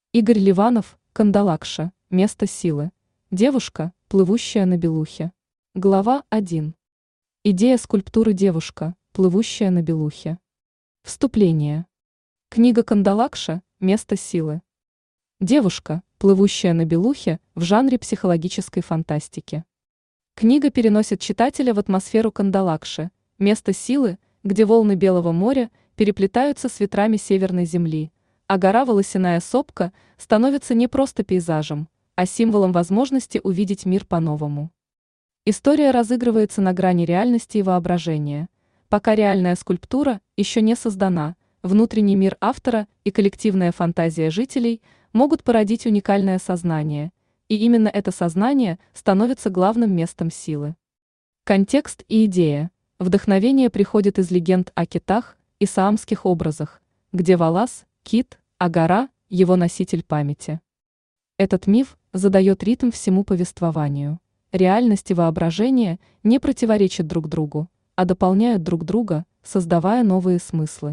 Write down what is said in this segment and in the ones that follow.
Игорь Ливанов, Кандалакша, место силы. Девушка, плывущая на белухе. Глава 1. Идея скульптуры «Девушка, плывущая на белухе». Вступление. Книга Кандалакша «Место силы». Девушка, плывущая на белухе в жанре психологической фантастики. Книга переносит читателя в атмосферу Кандалакши, место силы, где волны Белого моря переплетаются с ветрами Северной земли, а гора Волосяная Сопка становится не просто пейзажем, а символом возможности увидеть мир по-новому. История разыгрывается на грани реальности и воображения. Пока реальная скульптура еще не создана, внутренний мир автора и коллективная фантазия жителей могут породить уникальное сознание, и именно это сознание становится главным местом силы. Контекст и идея. Вдохновение приходит из легенд о китах и саамских образах, где Валас – кит, а гора – его носитель памяти. Этот миф задает ритм всему повествованию. Реальность и воображение не противоречат друг другу, а дополняют друг друга, создавая новые смыслы.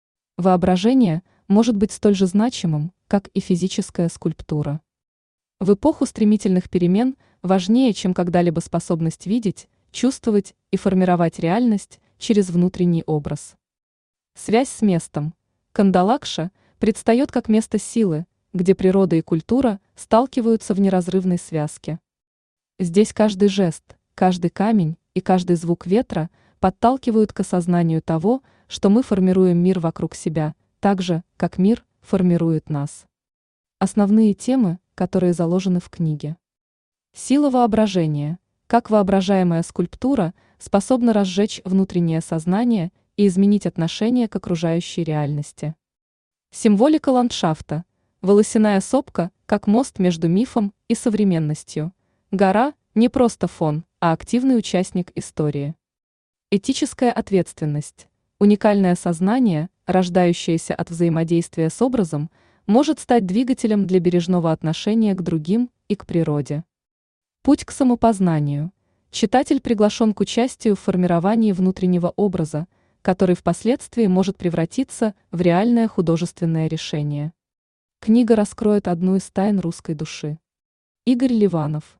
Воображение может быть столь же значимым, как и физическая скульптура. В эпоху стремительных перемен важнее, чем когда-либо способность видеть, чувствовать и формировать реальность через внутренний образ. Связь с местом. Кандалакша предстает как место силы, где природа и культура сталкиваются в неразрывной связке. Здесь каждый жест, каждый камень и каждый звук ветра подталкивают к осознанию того, что мы формируем мир вокруг себя, так же, как мир формирует нас. Основные темы, которые заложены в книге. Сила воображения. Как воображаемая скульптура способна разжечь внутреннее сознание и изменить отношение к окружающей реальности. Символика ландшафта. Волосяная сопка как мост между мифом и современностью. Гора – не просто фон, а активный участник истории. Этическая ответственность. Уникальное сознание, рождающееся от взаимодействия с образом, может стать двигателем для бережного отношения к другим и к природе. Путь к самопознанию. Читатель приглашен к участию в формировании внутреннего образа, который впоследствии может превратиться в реальное художественное решение. Книга раскроет одну из тайн русской души. Игорь Ливанов.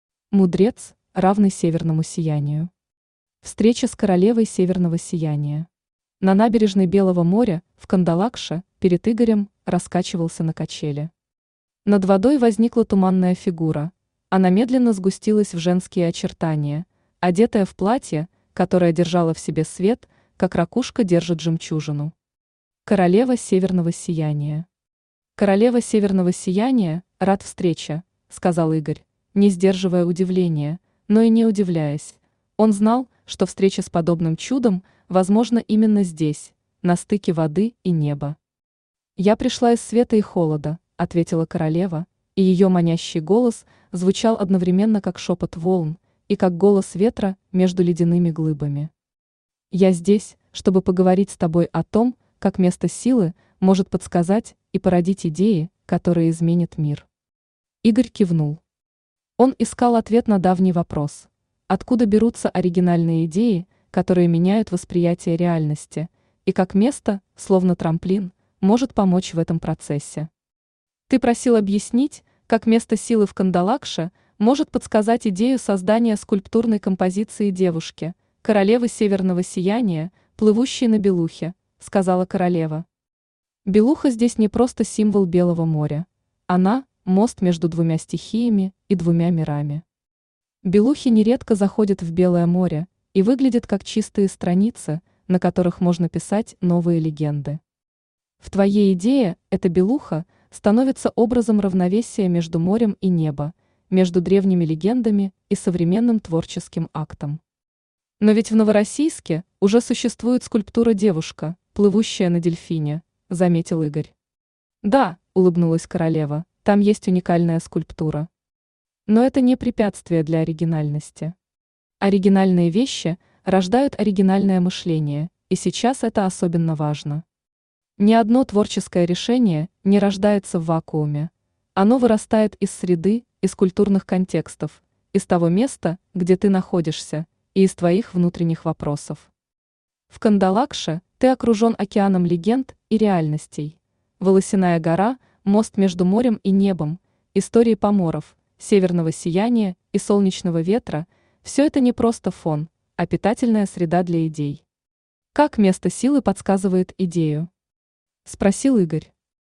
Мудрец, равный северному сиянию. Встреча с королевой северного сияния. На набережной Белого моря в Кандалакше перед Игорем раскачивался на качели. Над водой возникла туманная фигура. Она медленно сгустилась в женские очертания, одетая в платье, которое держало в себе свет, как ракушка держит жемчужину. Королева северного сияния. Королева северного сияния, рад встрече, сказал Игорь, не сдерживая удивления, но и не удивляясь. Он знал, что встреча с подобным чудом возможна именно здесь, на стыке воды и неба. «Я пришла из света и холода», — ответила королева, и ее манящий голос звучал одновременно как шепот волн и как голос ветра между ледяными глыбами. «Я здесь, чтобы поговорить с тобой о том, как место силы может подсказать и породить идеи, которые изменят мир». Игорь кивнул. Он искал ответ на давний вопрос: откуда берутся оригинальные идеи, которые меняют восприятие реальности, и как место, словно трамплин, может помочь в этом процессе. «Ты просил объяснить, как место силы в Кандалакше может подсказать идею создания скульптурной композиции девушки, королевы северного сияния, плывущей на белухе», — сказала королева. Белуха здесь не просто символ Белого моря. Она — мост между двумя стихиями и двумя мирами. Белухи нередко заходят в Белое море и выглядят как чистые страницы, на которых можно писать новые легенды. В твоей идее эта белуха становится образом равновесия между морем и небо, между древними легендами и современным творческим актом. Но ведь в Новороссийске уже существует скульптура «Девушка, плывущая на дельфине», заметил Игорь. «Да», улыбнулась королева, там есть уникальная скульптура. Но это не препятствие для оригинальности. Оригинальные вещи рождают оригинальное мышление, и сейчас это особенно важно. Ни одно творческое решение не рождается в вакууме. Оно вырастает из среды, из культурных контекстов, из того места, где ты находишься, и из твоих внутренних вопросов. В Кандалакше ты окружен океаном легенд и реальностей. Волосяная гора мост между морем и небом, истории поморов, северного сияния и солнечного ветра – все это не просто фон, а питательная среда для идей. Как место силы подсказывает идею? Спросил Игорь.